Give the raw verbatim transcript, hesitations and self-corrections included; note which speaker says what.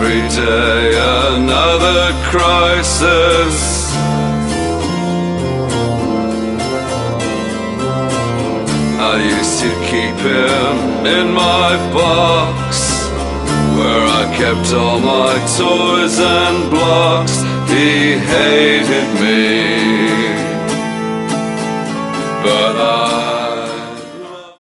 Speaker 1: Every day another crisis. I used to keep him in my box, where I kept all my toys and blocks. He hated me